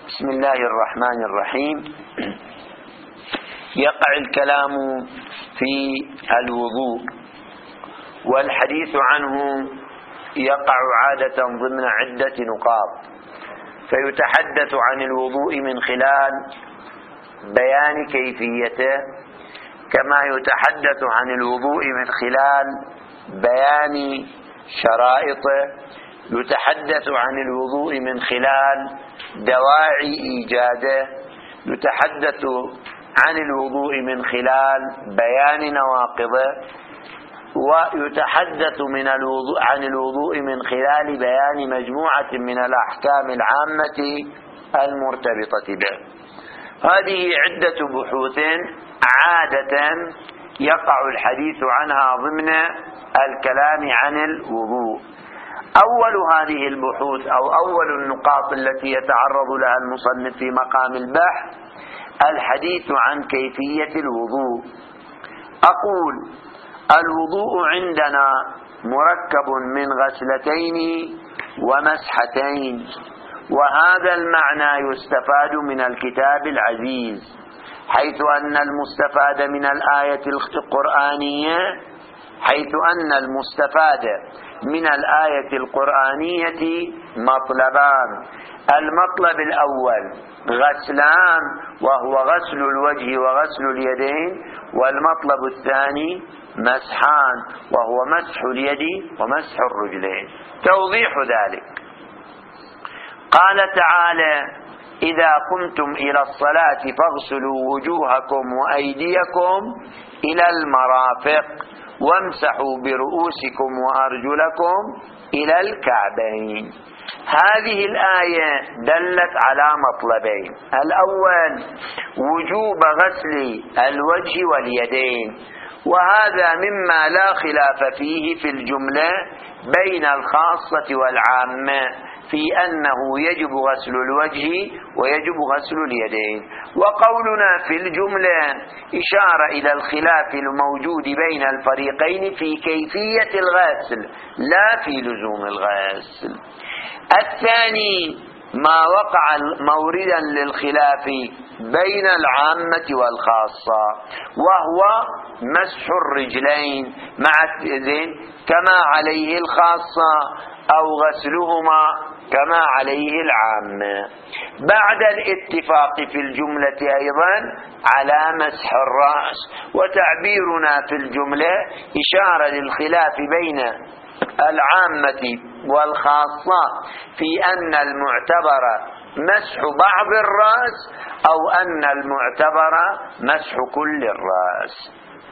بسم الله الرحمن الرحيم. يقع الكلام في الوضوء، والحديث عنه يقع عادة ضمن عدة نقاط، فيتحدث عن الوضوء من خلال بيان كيفيته، كما يتحدث عن الوضوء من خلال بيان شرائطه، يتحدث عن الوضوء من خلال دواعي إيجاده، يتحدث عن الوضوء من خلال بيان نواقضه، ويتحدث عن الوضوء من خلال بيان مجموعة من الأحكام العامة المرتبطة به. هذه عدة بحوث عادة يقع الحديث عنها ضمن الكلام عن الوضوء. أول هذه البحوث أو أول النقاط التي يتعرض لها المصنف في مقام البحث الحديث عن كيفية الوضوء. أقول: الوضوء عندنا مركب من غسلتين ومسحتين، وهذا المعنى يستفاد من الكتاب العزيز، حيث أن المستفاد من الآية القرآنية مطلبان: المطلب الأول غسلان، وهو غسل الوجه وغسل اليدين، والمطلب الثاني مسحان، وهو مسح اليد ومسح الرجلين. توضيح ذلك: قال تعالى: إذا قمتم إلى الصلاة فاغسلوا وجوهكم وأيديكم إلى المرافق وامسحوا برؤوسكم وأرجلكم إلى الكعبين. هذه الآية دلت على مطلبين: الأول وجوب غسل الوجه واليدين، وهذا مما لا خلاف فيه في الجملة بين الخاصة والعامة في أنه يجب غسل الوجه ويجب غسل اليدين، وقولنا في الجملة إشارة إلى الخلاف الموجود بين الفريقين في كيفية الغسل لا في لزوم الغسل. الثاني ما وقع موردا للخلاف بين العامة والخاصة، وهو مسح الرجلين مع الإذن كما عليه الخاصة، أو غسلهما كما عليه العامة، بعد الاتفاق في الجملة أيضا على مسح الرأس. وتعبيرنا في الجملة إشارة للخلاف بين العامة والخاصة في أن المعتبر مسح بعض الرأس أو أن المعتبر مسح كل الرأس.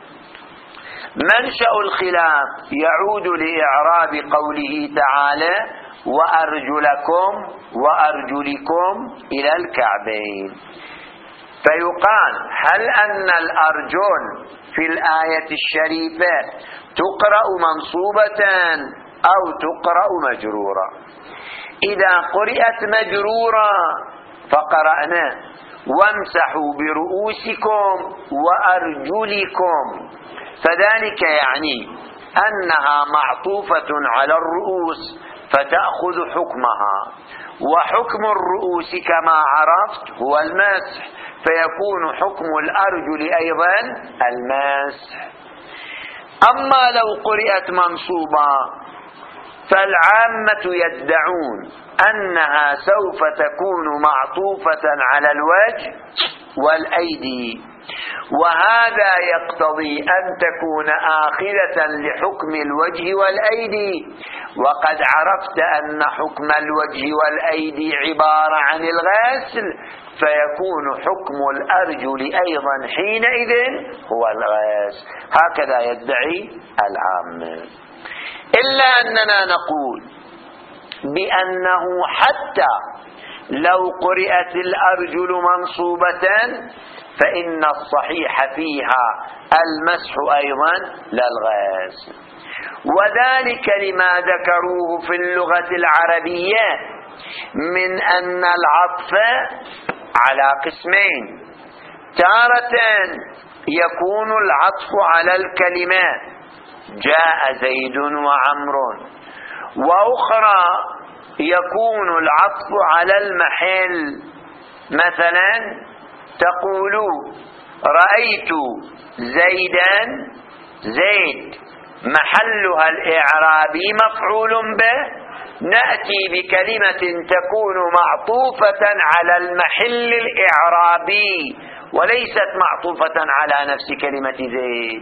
منشأ الخلاف يعود لإعراب قوله تعالى: وأرجلكم وأرجلكم إلى الكعبين. فيقال: هل أن الأرجل في الآية الشريفة تقرأ منصوبة أو تقرأ مجرورة؟ إذا قرأت مجرورة فقرأنا: وامسحوا برؤوسكم وأرجلكم، فذلك يعني أنها معطوفة على الرؤوس فتأخذ حكمها، وحكم الرؤوس كما عرفت هو المسح، فيكون حكم الأرجل أيضا المسح. أما لو قرأت منصوبة فالعامة يدعون أنها سوف تكون معطوفة على الوجه والأيدي، وهذا يقتضي أن تكون آخذة لحكم الوجه والأيدي، وقد عرفت أن حكم الوجه والأيدي عبارة عن الغسل، فيكون حكم الأرجل أيضا حينئذ هو الغسل. هكذا يدعي العامة، إلا أننا نقول بأنه حتى لو قرأت الأرجل منصوبة فإن الصحيح فيها المسح أيضا للغسل، وذلك لما ذكروه في اللغة العربية من أن العطف على قسمين: تارة يكون العطف على الكلمة جاء زيد وعمر، وأخرى يكون العطف على المحل مثلا تقول رأيت زيدا، زيد محلها الإعرابي مفعول به، نأتي بكلمة تكون معطوفة على المحل الإعرابي وليست معطوفة على نفس كلمة زيد.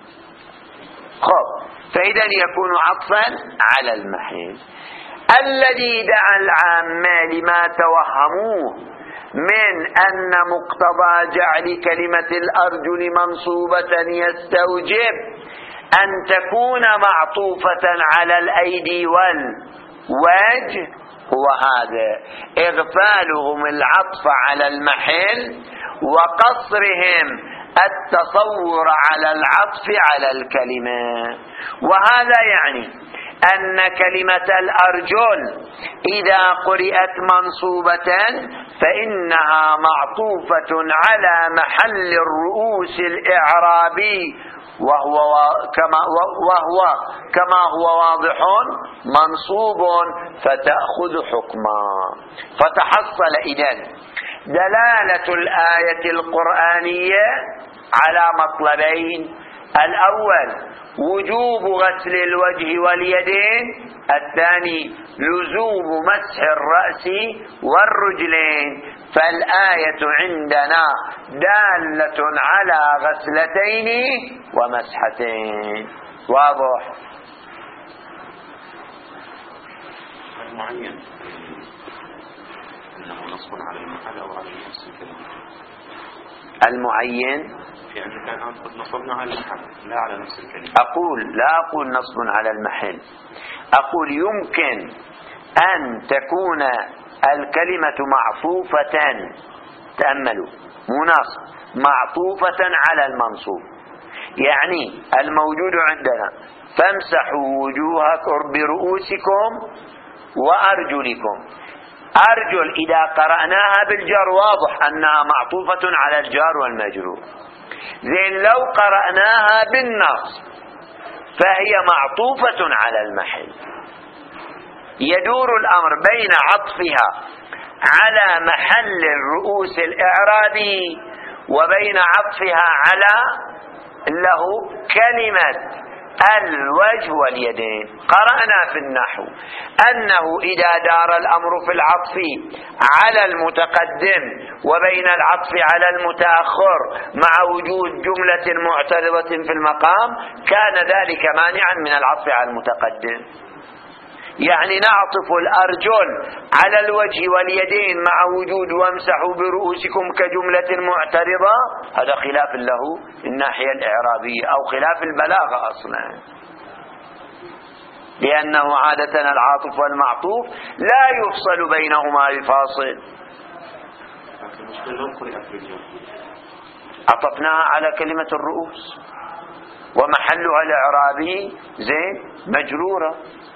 خب، فإذا يكون عطفا على المحل. الذي دعا العامة لما توهموه من أن مقتضى جعل كلمة الأرجل منصوبة يستوجب أن تكون معطوفة على الأيدي والوجه، هو هذا إغفالهم العطف على المحل وقصرهم التصور على العطف على الكلمة. وهذا يعني أن كلمة الأرجل إذا قرئت منصوبة فإنها معطوفة على محل الرؤوس الإعرابي، وهو كما هو واضح منصوب، فتأخذ حكما. فتحصل إذن دلالة الآية القرآنية على مطلبين: الأول وجوب غسل الوجه واليدين، الثاني لزوم مسح الرأس والرجلين. فالآية عندنا دالة على غسلتين ومسحتين. واضح؟ المعين أنه نصب على المحل أو على نفس الكلمة. المعين يعني كان نصبنا على المحل لا على نفس الكلمة. لا أقول نصب على المحل، أقول يمكن أن تكون الكلمة معطوفة، تأملوا، مو نصب، معطوفة على المنصوب. يعني الموجود عندنا فامسحوا وجوهكم برؤوسكم وأرجلكم. أرجل إذا قرأناها بالجر واضح أنها معطوفة على الجار والمجرور. زين لو قرأناها بالنصب فهي معطوفة على المحل. يدور الأمر بين عطفها على محل الرؤوس الإعرابي وبين عطفها على له كلمة الوجه واليدين. قرأنا في النحو أنه إذا دار الأمر في العطف على المتقدم وبين العطف على المتأخر مع وجود جملة معترضة في المقام كان ذلك مانعا من العطف على المتقدم. يعني نعطف الأرجل على الوجه واليدين مع وجود وامسحوا برؤوسكم كجملة معترضة، هذا خلاف له الناحية الإعرابية أو خلاف البلاغة أصلا، لأنه عادة العاطف والمعطوف لا يفصل بينهما بفاصل. عطفناها على كلمة الرؤوس ومحلها الإعرابي زين مجرورة،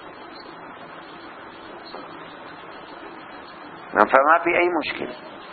فما في أي مشكلة.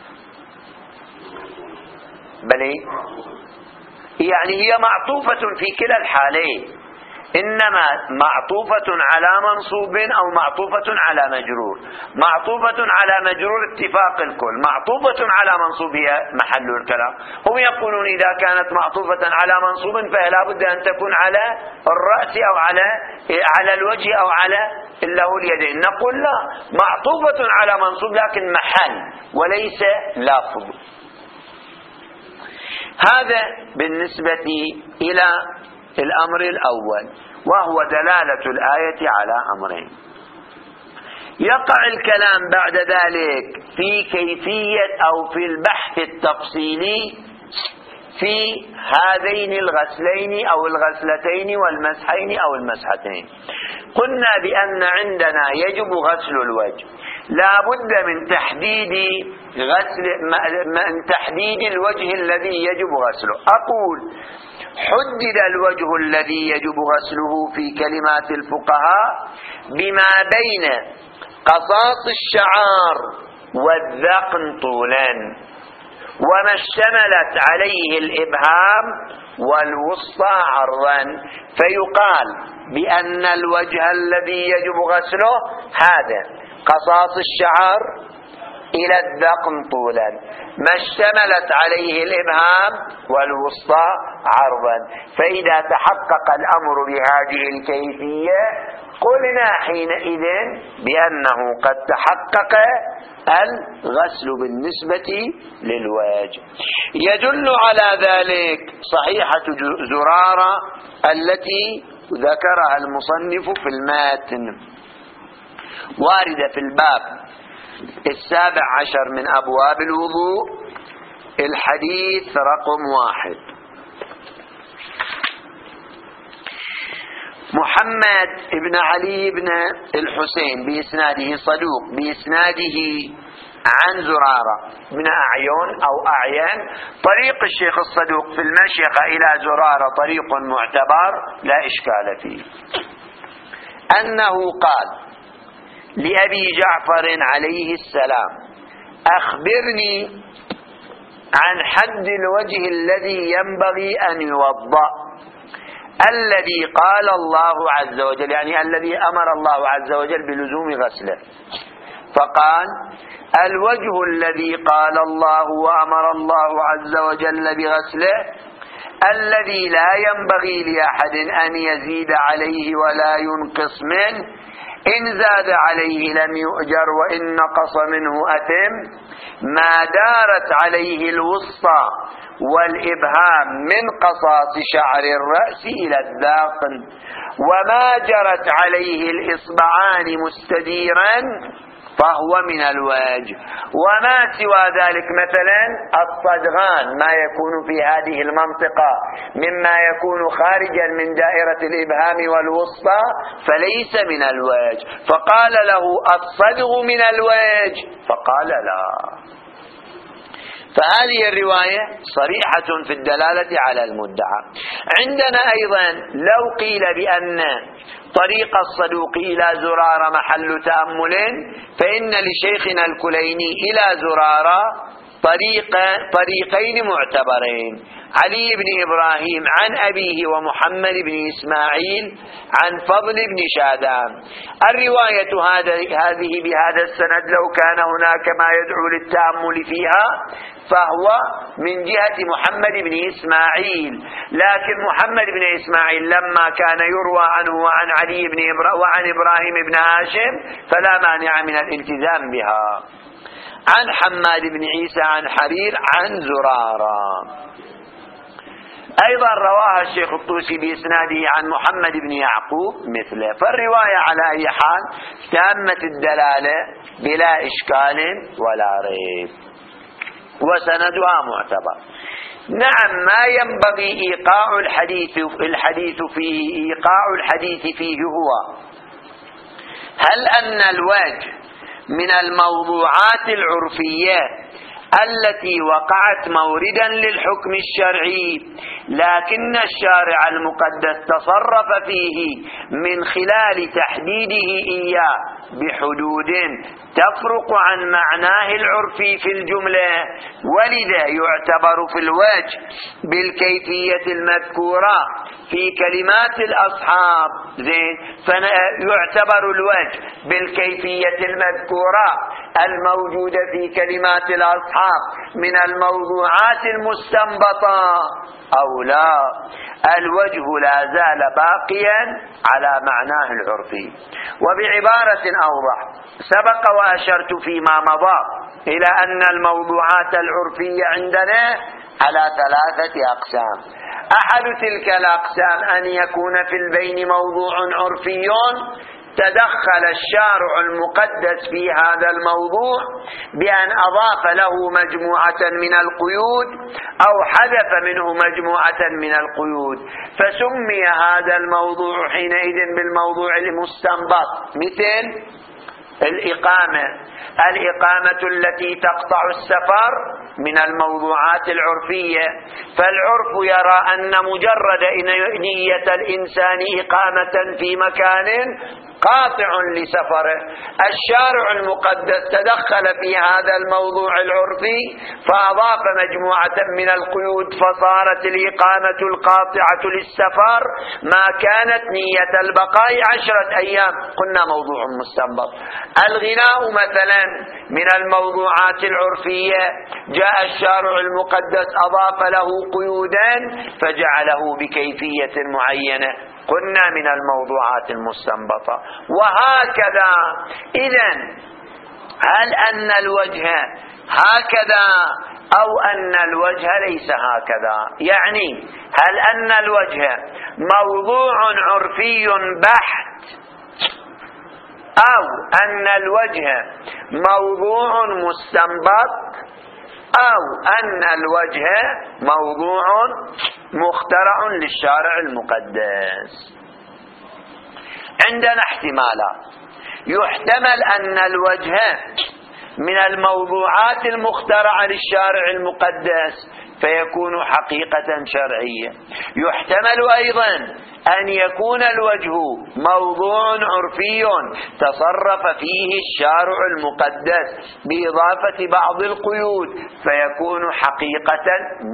بل يعني هي معطوفة في كلا الحالين، إنما معطوفة على منصوب أو معطوفة على مجرور. معطوفة على مجرور اتفاق الكل، معطوفة على منصوب هي محل الكلام. هم يقولون إذا كانت معطوفة على منصوب فلا بد أن تكون على الرأس أو على الوجه أو على له اليدين. نقول لا، معطوفة على منصوب لكن محل وليس لفظ. هذا بالنسبة إلى الأمر الأول، وهو دلالة الآية على أمرين. يقع الكلام بعد ذلك في كيفية أو في البحث التفصيلي في هذين الغسلين أو الغسلتين والمسحين أو المسحتين. قلنا بأن عندنا يجب غسل الوجه، لا بد من تحديد الوجه الذي يجب غسله. أقول حدد الوجه الذي يجب غسله في كلمات الفقهاء بما بين قصاص الشعار والذقن طولا، وما اشتملت عليه الإبهام والوسطى عرضا، فيقال بأن الوجه الذي يجب غسله هذا قصاص الشعر إلى الذقن طولا ما اشتملت عليه الإبهام والوسطى عرضا. فإذا تحقق الأمر بهذه الكيفية قلنا حينئذ بأنه قد تحقق الغسل بالنسبة للوجه. يدل على ذلك صحيحة زرارة التي ذكرها المصنف في الماتن، واردة في الباب 17 من أبواب الوضوء، الحديث رقم 1. محمد بن علي بن الحسين بإسناده صدوق، بإسناده عن زرارة بن أعين أو أعين. طريق الشيخ الصدوق في المشيخة إلى زرارة طريق معتبر لا إشكال فيه. أنه قال لأبي جعفر عليه السلام: أخبرني عن حد الوجه الذي ينبغي أن يوضأ، الذي قال الله عز وجل، يعني الذي أمر الله عز وجل بلزوم غسله. فقال: الوجه الذي قال الله وأمر الله عز وجل بغسله الذي لا ينبغي لأحد أن يزيد عليه ولا ينقص منه، إن زاد عليه لم يؤجر وإن نقص منه أثم، ما دارت عليه الوسطى والإبهام من قصاص شعر الرأس إلى الذقن، وما جرت عليه الإصبعان مستديرا فهو من الوجه، وما سوى ذلك مثلا الصدغان ما يكون في هذه المنطقة مما يكون خارجا من دائرة الإبهام والوسطى فليس من الوجه. فقال له: الصدغ من الوجه؟ فقال: لا. فهذه الرواية صريحة في الدلالة على المدعى. عندنا أيضا لو قيل بأن طريق الصدوق إلى زرارة محل تأمل، فإن لشيخنا الكليني إلى زرارة طريقين معتبرين: علي بن إبراهيم عن أبيه ومحمد بن إسماعيل عن فضل بن شادان. الرواية هذه بهذا السند لو كان هناك ما يدعو للتأمل فيها فهو من جهة محمد بن إسماعيل، لكن محمد بن إسماعيل لما كان يروى عنه وعن علي بن وعن إبراهيم بن هاشم فلا مانع من الالتزام بها. عن حماد بن عيسى عن حرير عن زرارة. أيضا رواها الشيخ الطوسي بإسناده عن محمد بن يعقوب مثله. فالرواية على أي حال تامة الدلالة بلا إشكال ولا ريب، وسندها معتبر. نعم، ما ينبغي إيقاع الحديث فيه هو: هل أن الوجه من الموضوعات العرفية التي وقعت موردا للحكم الشرعي، لكن الشارع المقدس تصرف فيه من خلال تحديده إياه بحدود تفرق عن معناه العرفي في الجملة، ولذا يعتبر في الوجه بالكيفية المذكورة في كلمات الأصحاب. فيعتبر الوجه بالكيفية المذكورة الموجودة في كلمات الأصحاب من الموضوعات المستنبطة أو لا؟ الوجه لا زال باقيا على معناه العرفي. وبعبارة أوضح، سبق وأشرت فيما مضى إلى أن الموضوعات العرفية عندنا على 3 أقسام. أحد تلك الأقسام أن يكون في البين موضوع عرفي تدخل الشارع المقدس في هذا الموضوع بأن أضاف له مجموعة من القيود أو حذف منه مجموعة من القيود، فسمي هذا الموضوع حينئذ بالموضوع المستنبط. مثل الإقامة التي تقطع السفر من الموضوعات العرفية، فالعرف يرى أن مجرد نية الإنسان إقامة في مكان قاطع لسفره. الشارع المقدس تدخل في هذا الموضوع العرفي فأضاف مجموعة من القيود، فصارت الإقامة القاطعة للسفر ما كانت نية البقاء 10 أيام. قلنا موضوع مستنبط. الغناء مثلا من الموضوعات العرفية، جاء الشارع المقدس أضاف له قيودا فجعله بكيفية معينة، قلنا من الموضوعات المستنبطة. وهكذا. إذن هل أن الوجه هكذا أو أن الوجه ليس هكذا؟ يعني هل أن الوجه موضوع عرفي بحت أو أن الوجه موضوع مستنبط أو أن الوجه موضوع مخترع للشارع المقدس؟ عندنا احتمالات. يحتمل أن الوجه من الموضوعات المخترعة للشارع المقدس فيكون حقيقة شرعية. يحتمل أيضا أن يكون الوجه موضوع عرفي تصرف فيه الشارع المقدس بإضافة بعض القيود فيكون حقيقة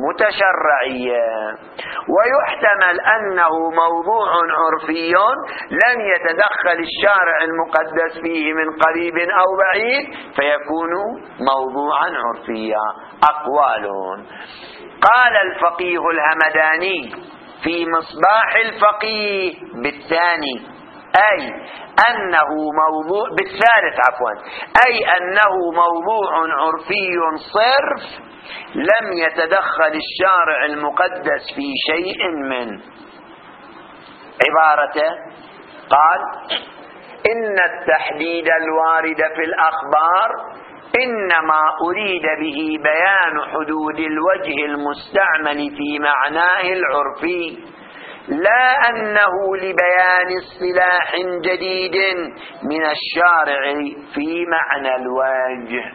متشرعية. ويحتمل أنه موضوع عرفي لم يتدخل الشارع المقدس فيه من قريب أو بعيد فيكون موضوعا عرفيا. أقوال. قال الفقيه الهمداني في مصباح الفقيه بالثاني أي أنه موضوع بالثالث أي أنه موضوع عرفي صرف لم يتدخل الشارع المقدس في شيء من عبارته. قال إن التحديد الوارد في الأخبار إنما أريد به بيان حدود الوجه المستعمل في معناه العرفي، لا أنه لبيان اصطلاح جديد من الشارع في معنى الوجه.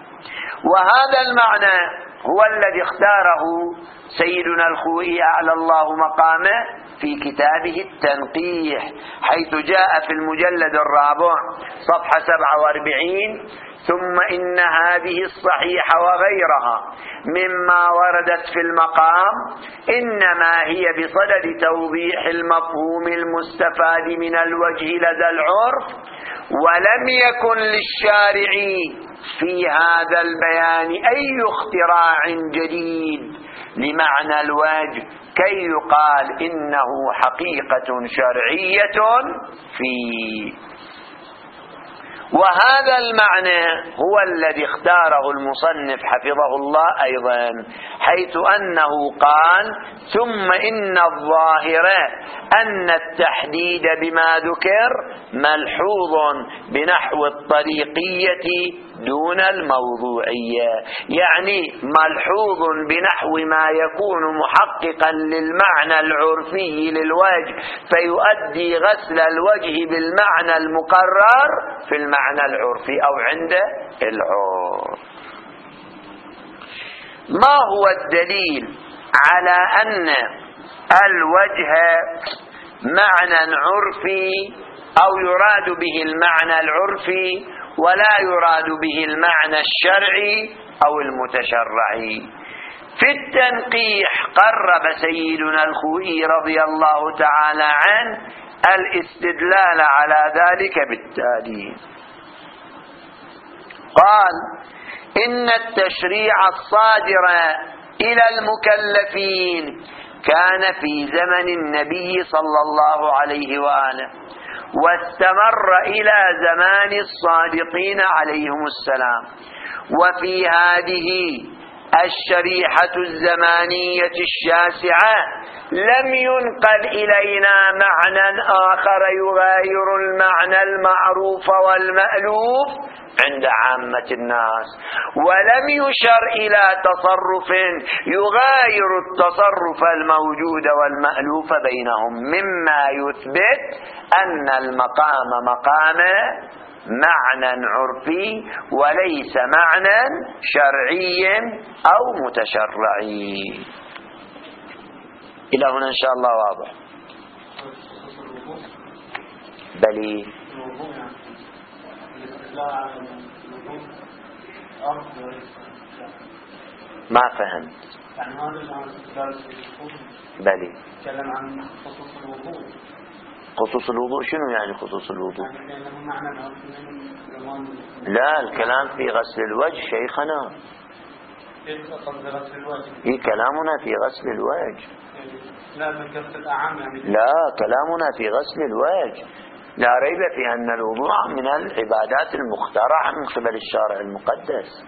وهذا المعنى هو الذي اختاره سيدنا الخوئي أعلى الله مقامه في كتابه التنقيح، حيث جاء في المجلد 4 صفحة 47: ثم إن هذه الصحيحة وغيرها مما وردت في المقام إنما هي بصدد توضيح المفهوم المستفاد من الوجه لدى العرف، ولم يكن للشارع في هذا البيان أي اختراع جديد لمعنى الوجه كي يقال إنه حقيقة شرعية فيه. وهذا المعنى هو الذي اختاره المصنف حفظه الله أيضا، حيث أنه قال: ثم إن الظاهر أن التحديد بما ذكر ملحوظ بنحو الطريقية دون الموضوعية، يعني ملحوظ بنحو ما يكون محققا للمعنى العرفي للوجه فيؤدي غسل الوجه بالمعنى المقرر في المعنى العرفي أو عند العرف. ما هو الدليل على أن الوجه معنى عرفي أو يراد به المعنى العرفي ولا يراد به المعنى الشرعي أو المتشرعي؟ في التنقيح قرب سيدنا الخوئي رضي الله تعالى عنه الاستدلال على ذلك بالتالي: قال: إن التشريع الصادر إلى المكلفين كان في زمن النبي صلى الله عليه وآله واستمر إلى زمان الصادقين عليهم السلام، وفي هذه الشريحة الزمانية الشاسعة لم ينقل إلينا معنى آخر يغاير المعنى المعروف والمألوف عند عامة الناس، ولم يشر إلى تصرف يغاير التصرف الموجود والمألوف بينهم، مما يثبت أن المقام مقام معنى عرفي وليس معنى شرعي أو متشرعي. إلى هنا إن شاء الله واضح؟ بلي الوضوء يعني الاستدلال على الوضوء أفضل. ما فهمت. يعني هذا الاستدلال في الوضوء بلي يتكلم عن خصوص الوضوء. خصوص الوضوء شنو يعني خصوص الوضوء؟ يعني له معنى لا، الكلام في غسل الوجه شيخنا. كيف قصد غسل الوجه؟ إيه كلامنا في غسل الوجه. لا بقصد الأعم يعني. لا، كلامنا في غسل الوجه. لا ريب في أن الوضوء من العبادات المخترعة من قبل الشارع المقدس.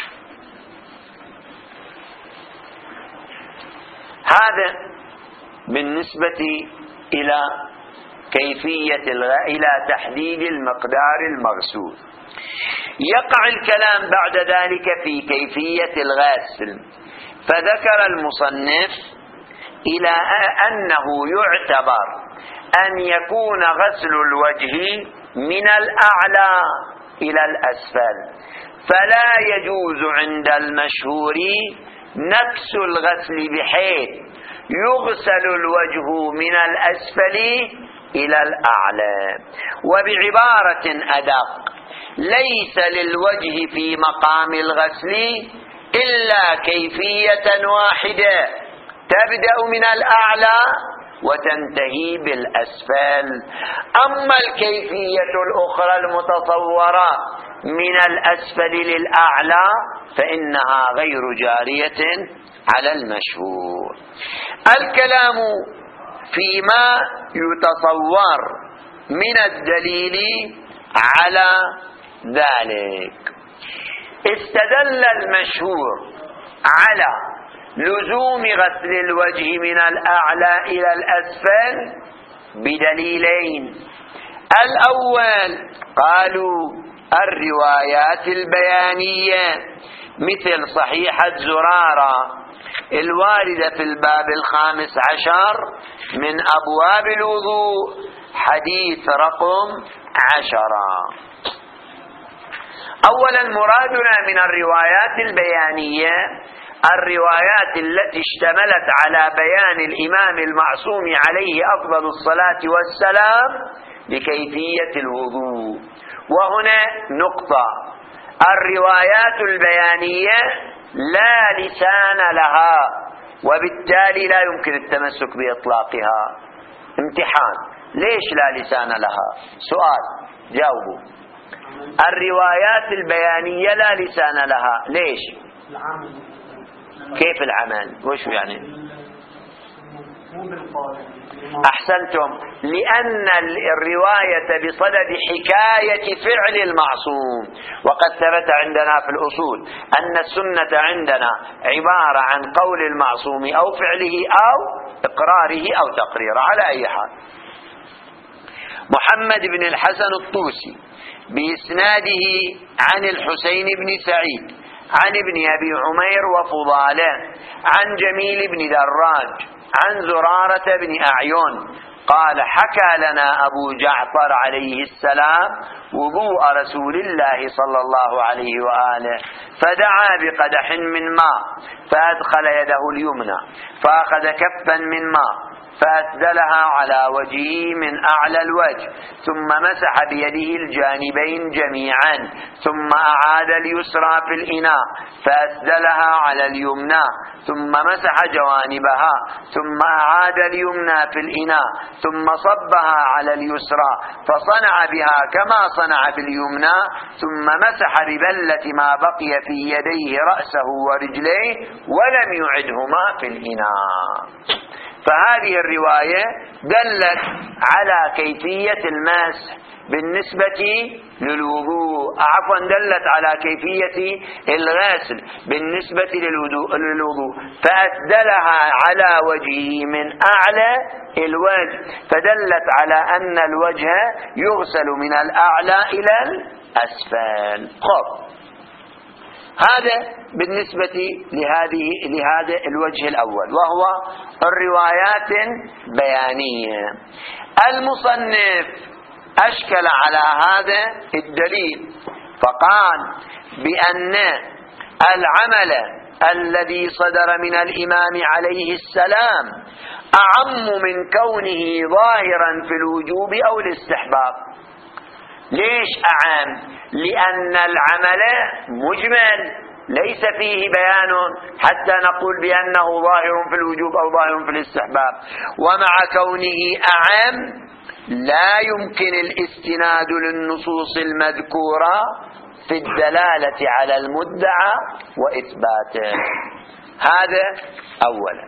هذا بالنسبة إلى كيفية إلى تحديد المقدار المغسول. يقع الكلام بعد ذلك في كيفية الغسل، فذكر المصنف إلى أنه يعتبر أن يكون غسل الوجه من الأعلى إلى الأسفل، فلا يجوز عند المشهور نفس الغسل بحيث يغسل الوجه من الأسفل إلى الأعلى. وبعبارة أدق، ليس للوجه في مقام الغسل إلا كيفية واحدة تبدأ من الأعلى وتنتهي بالأسفل. أما الكيفية الأخرى المتصورة من الأسفل للأعلى فإنها غير جارية على المشهور. الكلام فيما يتصور من الدليل على ذلك. استدل المشهور على لزوم غسل الوجه من الأعلى إلى الأسفل بدليلين. الأول قالوا الروايات البيانية مثل صحيحة زرارة الواردة في الباب 15 من أبواب الوضوء حديث رقم 10. أولا مرادنا من الروايات البيانية الروايات التي اشتملت على بيان الإمام المعصوم عليه أفضل الصلاة والسلام بكيفية الوضوء. وهنا نقطة: الروايات البيانية لا لسان لها، وبالتالي لا يمكن التمسك بإطلاقها. امتحان: ليش لا لسان لها؟ سؤال جاوبوا. الروايات البيانية لا لسان لها، ليش؟ كيف العمل؟ وش يعني؟ أحسنتم، لأن الرواية بصدد حكاية فعل المعصوم، وقد ثبت عندنا في الأصول أن السنة عندنا عبارة عن قول المعصوم أو فعله أو إقراره أو تقريره. على أي حال، محمد بن الحسن الطوسي بإسناده عن الحسين بن سعيد عن ابن أبي عمير وفضالة عن جميل بن دراج عن زرارة بن أعين قال: حكى لنا أبو جعفر عليه السلام وضوء رسول الله صلى الله عليه وآله، فدعا بقدح من ماء فأدخل يده اليمنى فأخذ كفا من ماء فأسدلها على وجهه من أعلى الوجه، ثم مسح بيده الجانبين جميعا، ثم أعاد اليسرى في الإناء فأسدلها على اليمنى، ثم مسح جوانبها، ثم أعاد اليمنى في الإناء، ثم صبها على اليسرى فصنع بها كما صنع باليمنى، ثم مسح ببلة ما بقي في يديه رأسه ورجليه ولم يعدهما في الإناء. فهذه الرواية دلت على كيفية المسح بالنسبة للوضوء، دلت على كيفية الغسل بالنسبة للوضوء، فأسدلها على وجهه من أعلى الوجه، فدلت على أن الوجه يغسل من الأعلى إلى الأسفل. هذا بالنسبة لهذا الوجه الأول، وهو الروايات بيانية. المصنف أشكل على هذا الدليل فقال بأن العمل الذي صدر من الإمام عليه السلام أعم من كونه ظاهرا في الوجوب أو الاستحباب. ليش أعم؟ لأن العمل مجمل ليس فيه بيان حتى نقول بأنه ظاهر في الوجوب أو ظاهر في الاستحباب. ومع كونه أعم لا يمكن الاستناد للنصوص المذكورة في الدلالة على المدعى وإثباته. هذا أولا،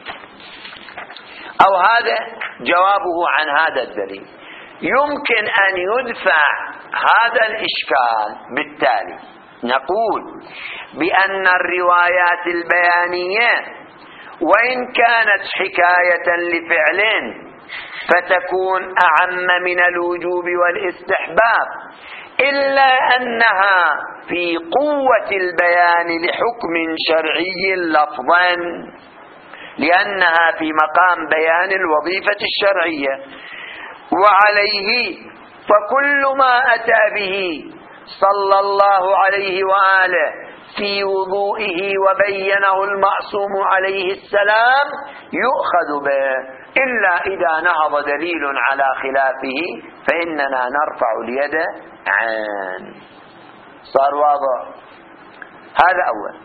أو هذا جوابه عن هذا الدليل. يمكن أن يدفع هذا الإشكال بالتالي: نقول بأن الروايات البيانية وإن كانت حكاية لفعل فتكون أعم من الوجوب والاستحباب، إلا أنها في قوة البيان لحكم شرعي لفظا، لأنها في مقام بيان الوظيفة الشرعية. وعليه فكل ما أتى به صلى الله عليه وآله في وضوئه وبينه المعصوم عليه السلام يؤخذ به، إلا إذا نهض دليل على خلافه فإننا نرفع اليد عنه. صار واضح؟ هذا أول.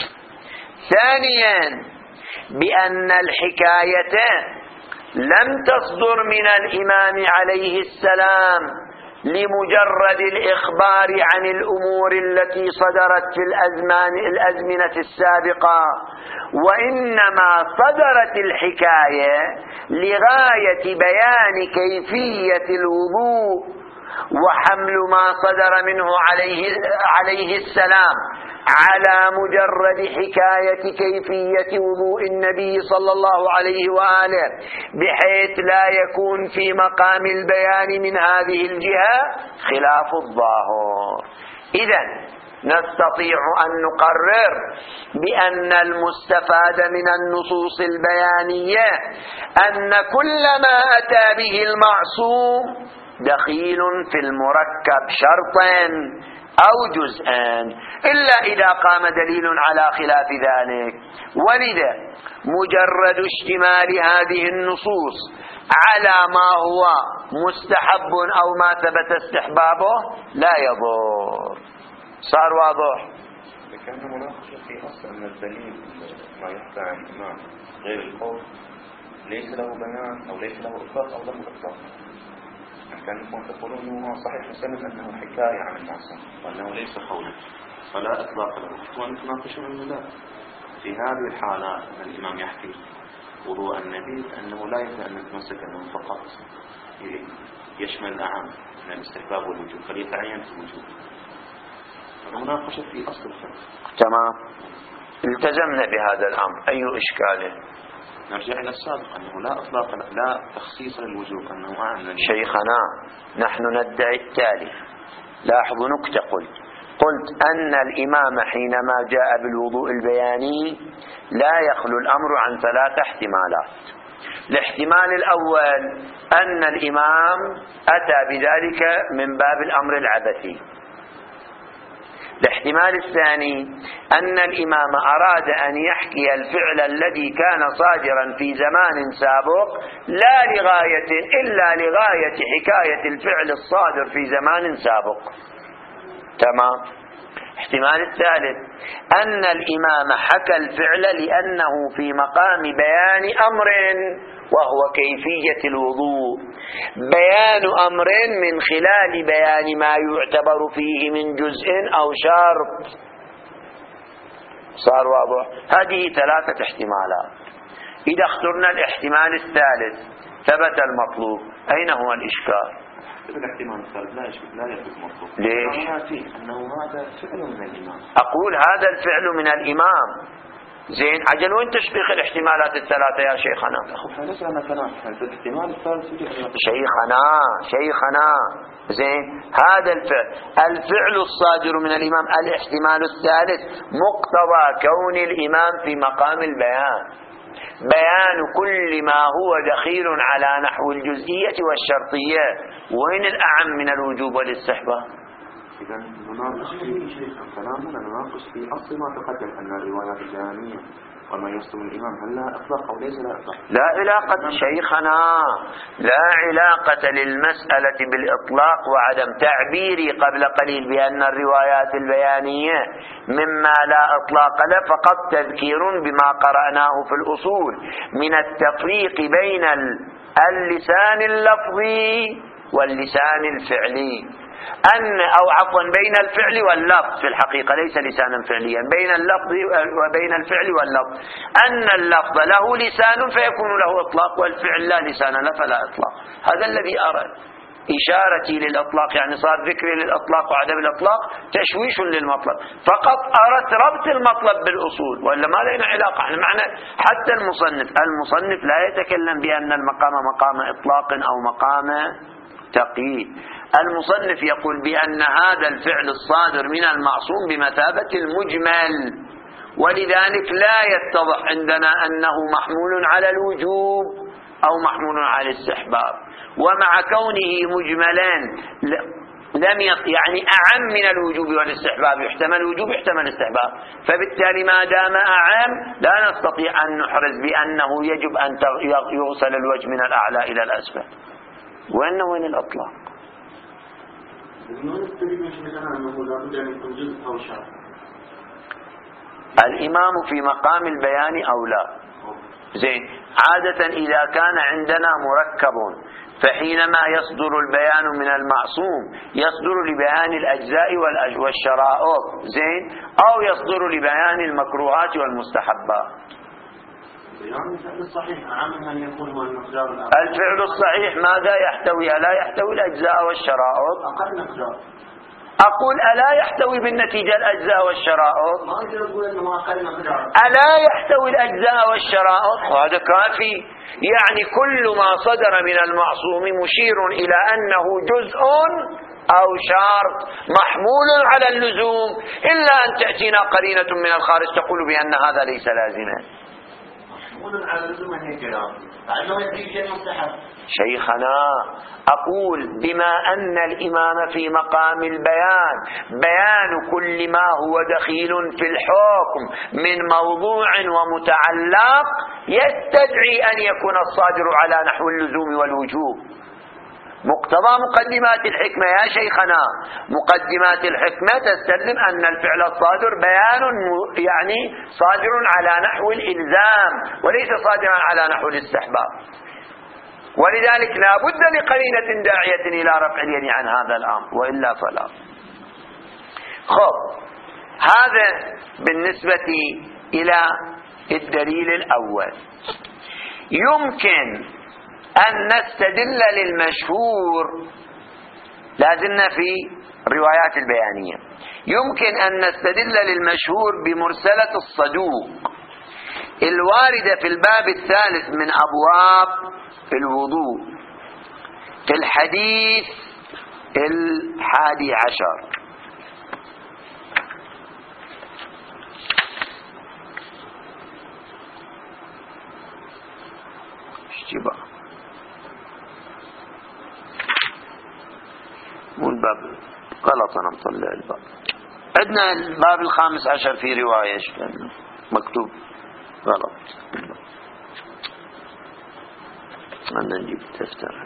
ثانيا، بأن الحكاية لم تصدر من الإمام عليه السلام لمجرد الإخبار عن الأمور التي صدرت في الأزمنة السابقة، وإنما صدرت الحكاية لغاية بيان كيفية الوضوء وحمل ما صدر منه عليه السلام على مجرد حكاية كيفية وضوء النبي صلى الله عليه وآله، بحيث لا يكون في مقام البيان من هذه الجهة خلاف الظاهر. إذن نستطيع أن نقرر بأن المستفاد من النصوص البيانية أن كل ما أتى به المعصوم دخيل في المركب شرطا أو جزءا، إلا إذا قام دليل على خلاف ذلك. ولذا مجرد اشتمال هذه النصوص على ما هو مستحب أو ما ثبت استحبابه لا يضر. صار واضح؟ لكن مناقشة في أصل أن الدليل ما يحكى عن الإمام غير القول ليس له بيان أو ليس له إطلاق أو له إطلاق. كانكم تقولون أنه صحيح مسلم أنه حكاية عن المعصوم وأنه ليس قولا فلا إطلاق له، وأنتم تناقشون أنه لا. في هذه الحالات أن الإمام يحكي وضوء النبي أنه لا يمكن أن نتمسك أنه فقط يشمل الأعم من الاستحباب والوجوب فليتعين في الوجوب. مناقشة في أصل الفقه. تمام، التزمنا بهذا الأمر. أي إشكال؟ نرجع إلى السابق أنه لا إطلاق لا تخصيص للوجوب أنه أعم. شيخنا نحن ندعي التالي. لاحظوا نكتة قلت أن الإمام حينما جاء بالوضوء البياني لا يخلو الأمر عن 3 احتمالات. الاحتمال الأول أن الإمام أتى بذلك من باب الأمر العبثي. الاحتمال الثاني أن الإمام أراد أن يحكي الفعل الذي كان صادرا في زمان سابق لا لغاية إلا لغاية حكاية الفعل الصادر في زمان سابق. تمام. الاحتمال الثالث أن الإمام حكى الفعل لأنه في مقام بيان أمر وهو كيفية الوضوء، بيان أمر من خلال بيان ما يعتبر فيه من جزء أو شرط. صار واضح؟ هذه 3 احتمالات. إذا اخترنا الاحتمال الثالث ثبت المطلوب. أين هو الإشكال؟ الاحتمال الثالث لا يثبت المطلوب. ليش؟ أنه هذا فعل من الإمام. أقول هذا الفعل من الإمام. زين، عجل وين تشبيخ الاحتمالات ال3 يا شيخنا؟ الاحتمال الثالث شيخنا زين، هذا الفعل الصادر من الإمام الاحتمال الثالث مقتضى كون الإمام في مقام البيان، بيان كل ما هو دخيل على نحو الجزئية والشرطية. وين الأعم من الوجوب والاستحباب؟ إذا نناقش في كلامنا نناقش في أصل ما تقدم أن الروايات البيانية وما يصدر من الإمام هل لا إطلاق أو ليس لا إطلاق؟ لا علاقة شيخنا، لا علاقة للمسألة بالإطلاق وعدم تعبيري قبل قليل بأن الروايات البيانية مما لا إطلاق له فقط تذكير بما قرأناه في الأصول من التفريق بين اللسان اللفظي واللسان الفعلي، أو عفوا بين الفعل واللفظ، في الحقيقة ليس لسانا فعليا، بين اللفظ وبين الفعل واللفظ، أن اللفظ له لسان فيكون له إطلاق والفعل لا لسان له فلا إطلاق. هذا الذي أرى إشارتي للإطلاق، يعني صار ذكري للإطلاق وعدم الإطلاق تشويش للمطلب، فقط أردت ربط المطلب بالأصول، ولا ما لنا علاقة. احنا معنا حتى المصنف لا يتكلم بأن المقام مقام إطلاق أو مقام تقييد. المصنف يقول بأن هذا الفعل الصادر من المعصوم بمثابة المجمل، ولذلك لا يتضح عندنا أنه محمول على الوجوب أو محمول على الاستحباب، ومع كونه مجملا لم يعني أعم من الوجوب والاستحباب، يحتمل الوجوب يحتمل الاستحباب، فبالتالي ما دام أعم لا نستطيع أن نحرز بأنه يجب أن يغسل الوجه من الأعلى إلى الأسفل. وين الأطلاق؟ الإمام في مقام البيان أو لا؟ زين، عادة إذا كان عندنا مركب فحينما يصدر البيان من المعصوم يصدر لبيان الأجزاء والشرائط، زين، أو يصدر لبيان المكروهات والمستحبات. الفعل الصحيح أعم من أن يكون هو المقدار الأقل. الفعل الصحيح ماذا يحتوي؟ ألا يحتوي الأجزاء والشرائط؟ أقل مقدار. أقول ألا يحتوي بالنتيجة الأجزاء والشرائط؟ ما أقدر أقول أنه أقل مقدار. ألا يحتوي الأجزاء والشرائط؟ هذا كافي. يعني كل ما صدر من المعصوم مشير إلى أنه جزء أو شرط محمول على اللزوم، إلا أن تأتينا قرينة من الخارج تقول بأن هذا ليس لازما. شيخنا أقول بما أن الإمام في مقام البيان، بيان كل ما هو دخيل في الحكم من موضوع ومتعلق يستدعي أن يكون الصادر على نحو اللزوم والوجوب. مقتضى مقدمات الحكمة يا شيخنا، مقدمات الحكمة تستلزم أن الفعل الصادر بيان يعني صادر على نحو الإلزام وليس صادرا على نحو الاستحباب، ولذلك لا بد لقرينة داعية إلى رفع اليد عن هذا الأمر، وإلا فلا. خب، هذا بالنسبة إلى الدليل الأول. يمكن أن نستدل للمشهور، لازلنا في الروايات البيانية، يمكن أن نستدل للمشهور بمرسلة الصدوق الواردة في الباب الثالث من أبواب الوضوء في الحديث 11. اشتباه، مو الباب غلط، أنا مطلع الباب. عندنا الباب 15 في رواية مكتوب غلط، أنا نجيب تفتر.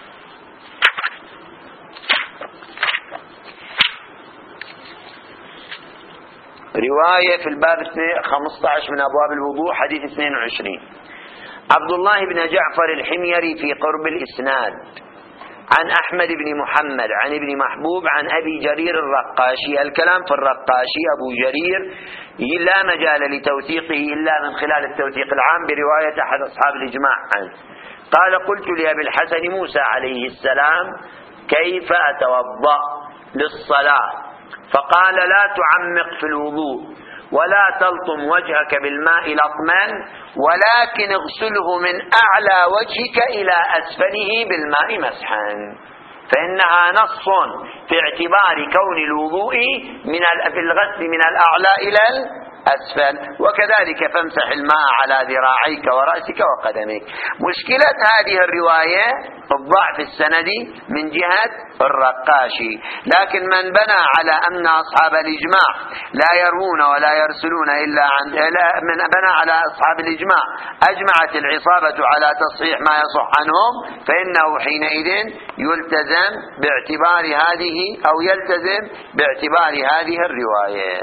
رواية في الباب 15 من أبواب الوضوء حديث 22. عبد الله بن جعفر الحميري في قرب الإسناد عن أحمد بن محمد عن ابن محبوب عن أبي جرير الرقاشي. الكلام في الرقاشي أبو جرير لا مجال لتوثيقه إلا من خلال التوثيق العام برواية أحد أصحاب الإجماع عنه. قال: قلت لأبي الحسن موسى عليه السلام: كيف أتوضأ للصلاة؟ فقال: لا تعمق في الوضوء ولا تلطم وجهك بالماء لطما، ولكن اغسله من أعلى وجهك إلى أسفله بالماء مسحا. فإنها نص في اعتبار كون الوضوء في الغسل من الأعلى إلى أسفل، وكذلك فامسح الماء على ذراعيك ورأسك وقدميك. مشكلة هذه الرواية الضعف السندي من جهة الرقاشي، لكن من بنى على أن أصحاب الإجماع لا يروون ولا يرسلون إلا عن من بنى على أصحاب الإجماع أجمعت العصابة على تصحيح ما يصح عنهم، فإنه حينئذ يلتزم باعتبار هذه أو يلتزم باعتبار هذه الرواية.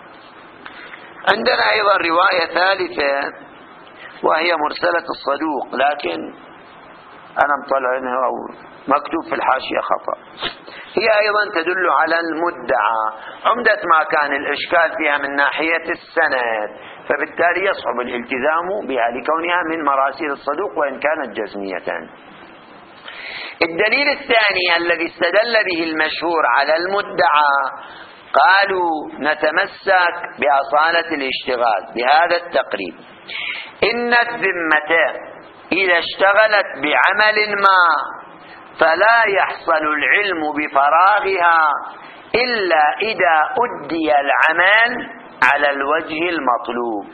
عندنا أيضا رواية ثالثة وهي مرسلة الصدوق، لكن أنا مطلع عنها أو مكتوب في الحاشية خطأ. هي أيضا تدل على المدعى، عمدة ما كان الإشكال فيها من ناحية السند، فبالتالي يصعب الالتزام بها لكونها من مراسيل الصدوق وإن كانت جزمية. الدليل الثاني الذي استدل به المشهور على المدعى، قالوا نتمسك بأصالة الاشتغال بهذا التقريب: إن الذمة إذا اشتغلت بعمل ما فلا يحصل العلم بفراغها إلا إذا أدي العمل على الوجه المطلوب،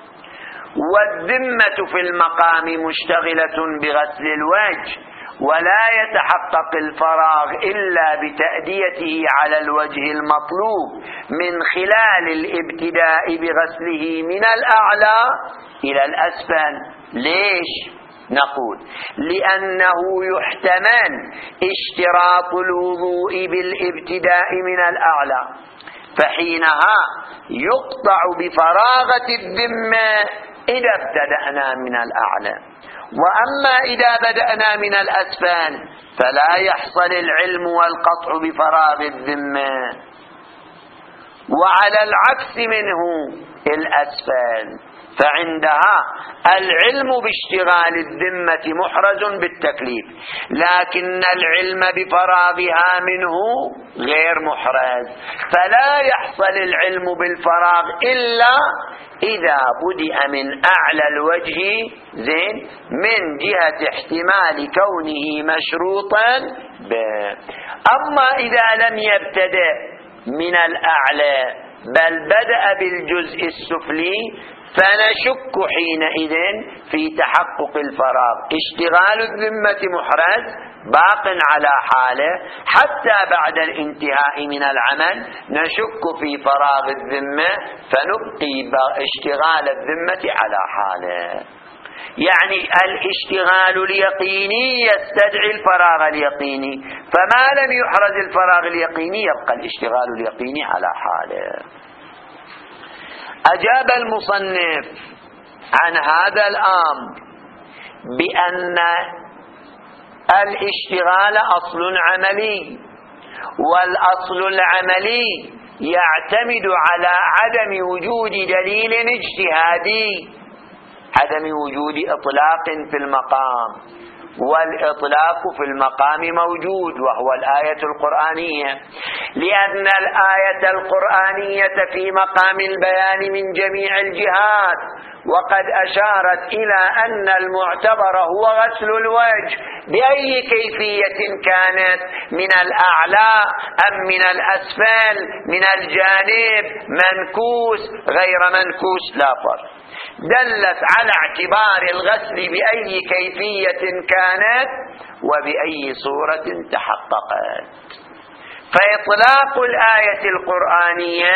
والذمة في المقام مشتغلة بغسل الوجه، ولا يتحقق الفراغ إلا بتأديته على الوجه المطلوب من خلال الابتداء بغسله من الأعلى إلى الأسفل. ليش؟ نقول لأنه يحتمل اشتراط الوضوء بالابتداء من الأعلى، فحينها يقطع بفراغة الذمة إذا ابتدأنا من الأعلى، وأما إذا بدأنا من الأسفل فلا يحصل العلم والقطع بفراغ الذمة. وعلى العكس منه الأسفل، فعندها العلم باشتغال الذمة محرز بالتكليف، لكن العلم بفراغها منه غير محرز، فلا يحصل العلم بالفراغ إلا إذا بدأ من أعلى الوجه زين من جهة احتمال كونه مشروطا به. أما إذا لم يبتدأ من الأعلى بل بدأ بالجزء السفلي فنشك حينئذ في تحقق الفراغ. اشتغال الذمة محرز باق على حاله حتى بعد الانتهاء من العمل نشك في فراغ الذمة فنبقي اشتغال الذمة على حاله. يعني الاشتغال اليقيني يستدعي الفراغ اليقيني، فما لم يحرز الفراغ اليقيني يبقى الاشتغال اليقيني على حاله. أجاب المصنف عن هذا الأمر بأن الاشتغال أصل عملي، والأصل العملي يعتمد على عدم وجود دليل اجتهادي، عدم وجود إطلاق في المقام، والإطلاق في المقام موجود وهو الآية القرآنية، لأن الآية القرآنية في مقام البيان من جميع الجهات، وقد أشارت إلى أن المعتبر هو غسل الوجه بأي كيفية كانت، من الأعلى أم من الأسفل، من الجانب، منكوس غير منكوس، لا فرق. دلت على اعتبار الغسل بأي كيفية كانت وبأي صورة تحققت. فإطلاق الآية القرآنية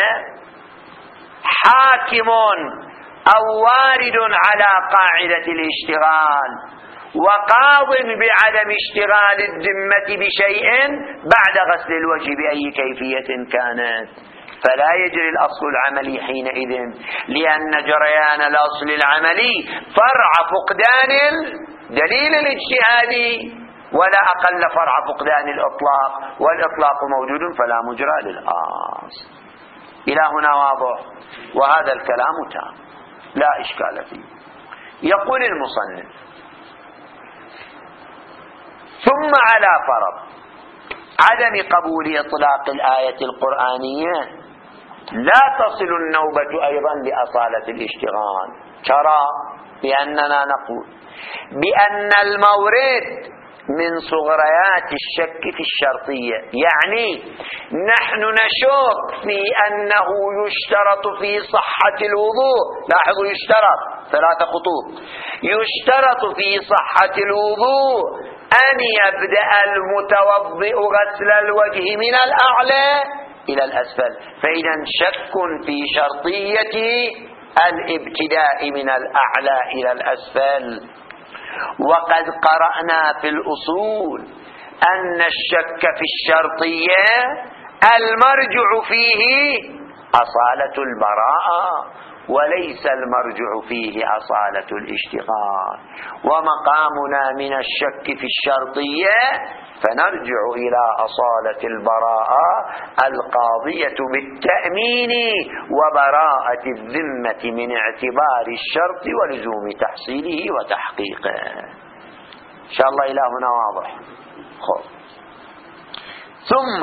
حاكم أو وارد على قاعدة الاشتغال، وقاض بعدم اشتغال الذمة بشيء بعد غسل الوجه بأي كيفية كانت، فلا يجري الأصل العملي حينئذ، لأن جريان الأصل العملي فرع فقدان الدليل الاجتهادي، ولا أقل فرع فقدان الإطلاق، والإطلاق موجود فلا مجرى للأصل. إلى هنا واضح، وهذا الكلام تام لا إشكال فيه. يقول المصنف: ثم على فرض عدم قبول إطلاق الآية القرآنية لا تصل النوبة أيضا لأصالة الاشتغال. ترى بأننا نقول بأن المورد من صغريات الشك في الشرطية. يعني نحن نشك في أنه يشترط في صحة الوضوء، لاحظوا يشترط 3 خطوط، يشترط في صحة الوضوء أن يبدأ المتوضئ غسل الوجه من الأعلى إلى الأسفل، فإذا شك في شرطية الابتداء من الأعلى إلى الأسفل. وقد قرأنا في الأصول أن الشك في الشرطية المرجع فيه أصالة البراءة وليس المرجع فيه أصالة الاشتغال. ومقامنا من الشك في الشرطية فنرجع إلى أصالة البراءة القاضية بالتأمين وبراءة الذمة من اعتبار الشرط ولزوم تحصيله وتحقيقه. إن شاء الله إلى هنا واضح. ثم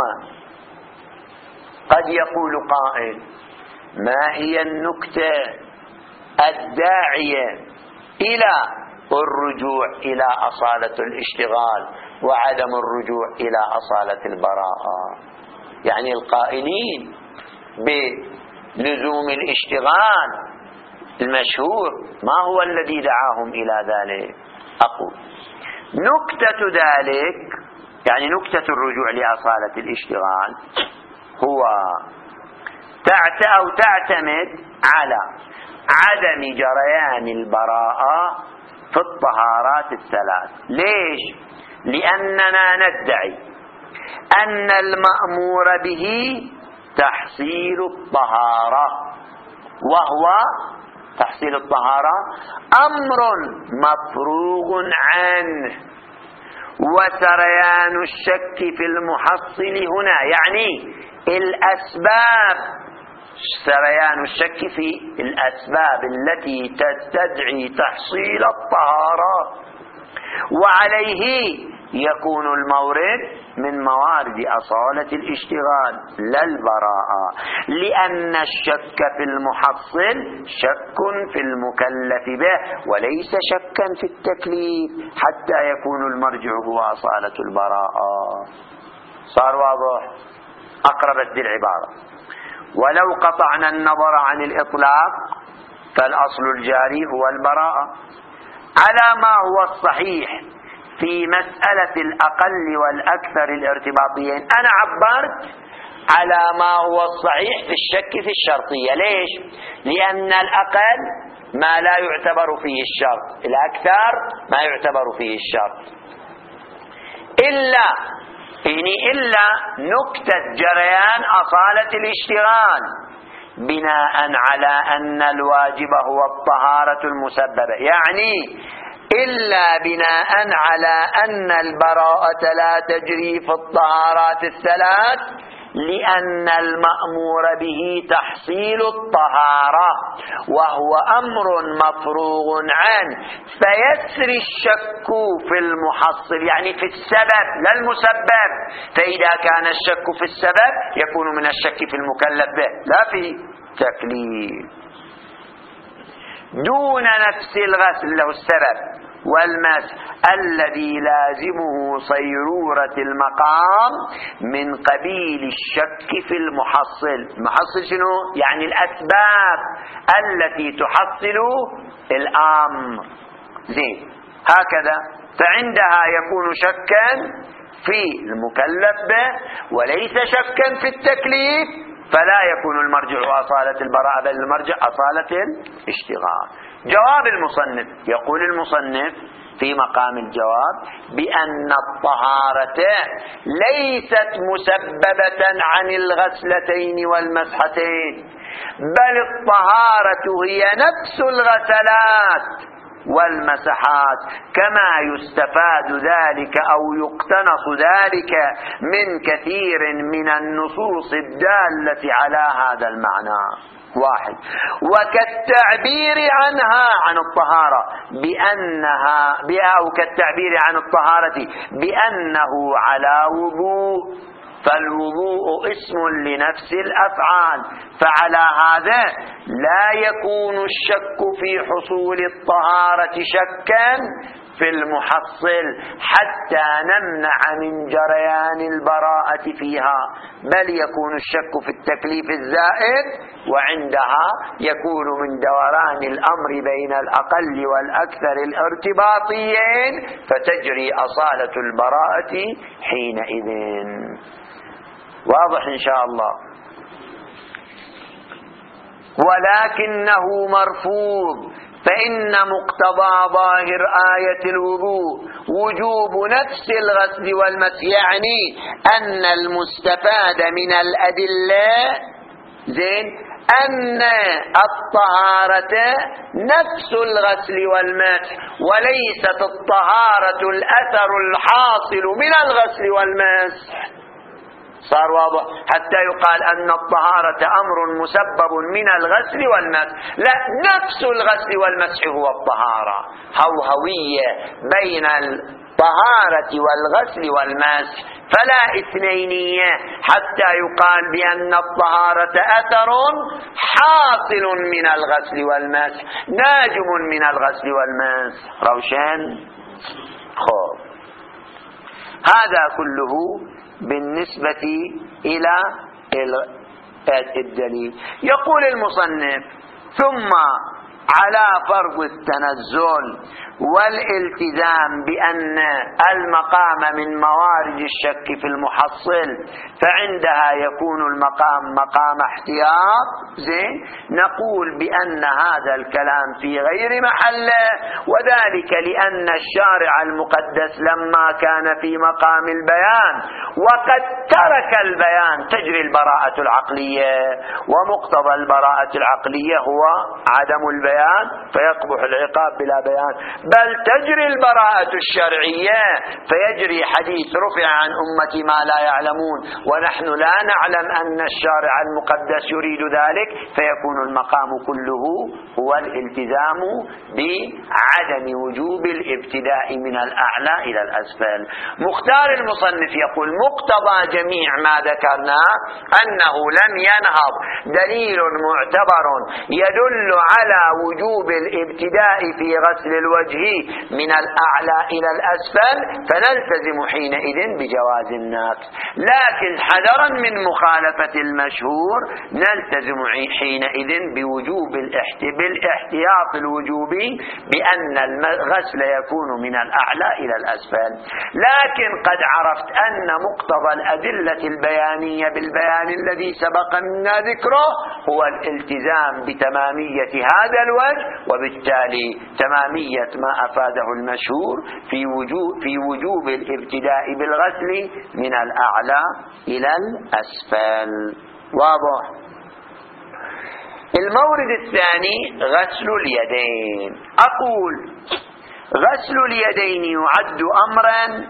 قد يقول قائل: ما هي النكتة الداعية إلى الرجوع إلى أصالة الاشتغال وعدم الرجوع إلى أصالة البراءة؟ يعني القائلين بلزوم الاشتغال المشهور ما هو الذي دعاهم إلى ذلك؟ أقول نكتة ذلك، يعني نكتة الرجوع لأصالة الاشتغال، هو تعتمد على عدم جريان البراءة في الطهارات الثلاث. ليش؟ لأننا ندعي أن المأمور به تحصيل الطهارة، وهو تحصيل الطهارة أمر مفروغ عنه، وسريان الشك في المحصل هنا يعني الأسباب، سريان الشك في الأسباب التي تستدعي تحصيل الطهارة، وعليه يكون المورد من موارد أصالة الاشتغال لا البراءة، لأن الشك في المحصل شك في المكلف به وليس شكا في التكليف حتى يكون المرجع هو أصالة البراءة. صار واضح؟ أقربت العبارة. ولو قطعنا النظر عن الإطلاق فالأصل الجاري هو البراءة على ما هو الصحيح في مسألة الأقل والأكثر الارتباطيين. أنا عبرت على ما هو الصحيح في الشك في الشرطية. ليش؟ لأن الأقل ما لا يعتبر فيه الشرط، الأكثر ما يعتبر فيه الشرط، إلا نكتة جريان أصالة الاشتغال بناء على أن الواجب هو الطهارة المسببة، يعني إلا بناء على أن البراءة لا تجري في الطهارات الثلاث لأن المأمور به تحصيل الطهارة وهو أمر مفروغ عنه، فيسري الشك في المحصل يعني في السبب لا المسبب. فإذا كان الشك في السبب يكون من الشك في المكلف به لا في تكليف. دون نفس الغسل له السبب والمسح الذي لازمه صيرورة المقام من قبيل الشك في المحصل. المحصل شنو؟ يعني الأسباب التي تحصل الأمر. زين هكذا، فعندها يكون شكا في المكلف به وليس شكا في التكليف، فلا يكون المرجع أصالة البراءة بل المرجع أصالة الاشتغال. جواب المصنف، يقول المصنف في مقام الجواب بأن الطهارة ليست مسببة عن الغسلتين والمسحتين، بل الطهارة هي نفس الغسلات والمسحات، كما يستفاد ذلك أو يقتنص ذلك من كثير من النصوص الدالة على هذا المعنى. 1. وكالتعبير عنها عن الطهارة أو كالتعبير عن الطهارة بأنه على وضوء، فالوضوء اسم لنفس الأفعال، فعلى هذا لا يكون الشك في حصول الطهارة شكا في المحصل حتى نمنع من جريان البراءة فيها، بل يكون الشك في التكليف الزائد، وعندها يكون من دوران الأمر بين الأقل والأكثر الارتباطيين، فتجري أصالة البراءة حينئذ. واضح إن شاء الله. ولكنه مرفوض، فإن مقتضى ظاهر آية الوضوء وجوب نفس الغسل والمسح، يعني أن المستفاد من الأدلة أن الطهارة نفس الغسل والمسح، وليست الطهارة الأثر الحاصل من الغسل والمسح. صار واضح؟ حتى يقال أن الطهارة أمر مسبب من الغسل والمسح، لا، نفس الغسل والمسح هو الطهارة، هوهوية بين الطهارة والغسل والمسح، فلا اثنينية، حتى يقال بأن الطهارة أثر حاصل من الغسل والمسح، ناجم من الغسل والمسح. روشن؟ خب، هذا كله بالنسبة إلى الدليل. يقول المصنف: ثم على فرض التنزل والالتزام بأن المقام من موارد الشك في المحصل، فعندها يكون المقام مقام احتياط. نقول بأن هذا الكلام في غير محله، وذلك لأن الشارع المقدس لما كان في مقام البيان وقد ترك البيان تجري البراءة العقلية، ومقتضى البراءة العقلية هو عدم البيان، فيقبح العقاب بلا بيان، بل تجري البراءة الشرعية، فيجري حديث رفع عن أمتي ما لا يعلمون، ونحن لا نعلم أن الشارع المقدس يريد ذلك، فيكون المقام كله هو الالتزام بعدم وجوب الابتداء من الأعلى إلى الأسفل. مختار المصنف يقول: مقتضى جميع ما ذكرنا أنه لم ينهض دليل معتبر يدل على وجوب الابتداء في غسل الوجه من الأعلى إلى الأسفل، فنلتزم حينئذ بجواز النقص، لكن حذرا من مخالفة المشهور نلتزم حينئذ بوجوب بالاحتياط الوجوبي بأن الغسل يكون من الأعلى إلى الأسفل. لكن قد عرفت أن مقتضى الأدلة البيانية بالبيان الذي سبق منا ذكره هو الالتزام بتمامية هذا الوجه، وبالتالي تمامية ما أفاده المشهور في وجوب الابتداء بالغسل من الأعلى إلى الأسفل. واضح؟ المورد الثاني غسل اليدين. أقول: غسل اليدين يعد أمرا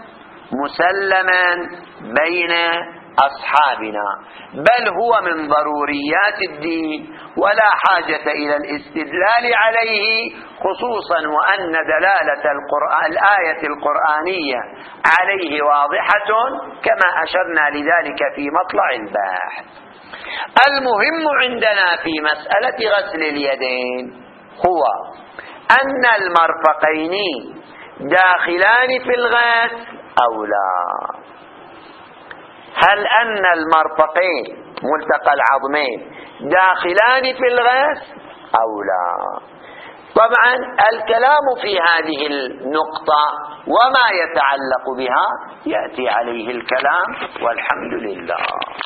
مسلما بين أصحابنا، بل هو من ضروريات الدين، ولا حاجة إلى الاستدلال عليه، خصوصا وأن دلالة الآية القرآنية عليه واضحة كما أشرنا لذلك في مطلع البحث. المهم عندنا في مسألة غسل اليدين هو أن المرفقين داخلان في الغسل أو لا. هل أن المرفقين ملتقى العظمين داخلان في الغسل أو لا؟ طبعا الكلام في هذه النقطة وما يتعلق بها يأتي عليه الكلام، والحمد لله.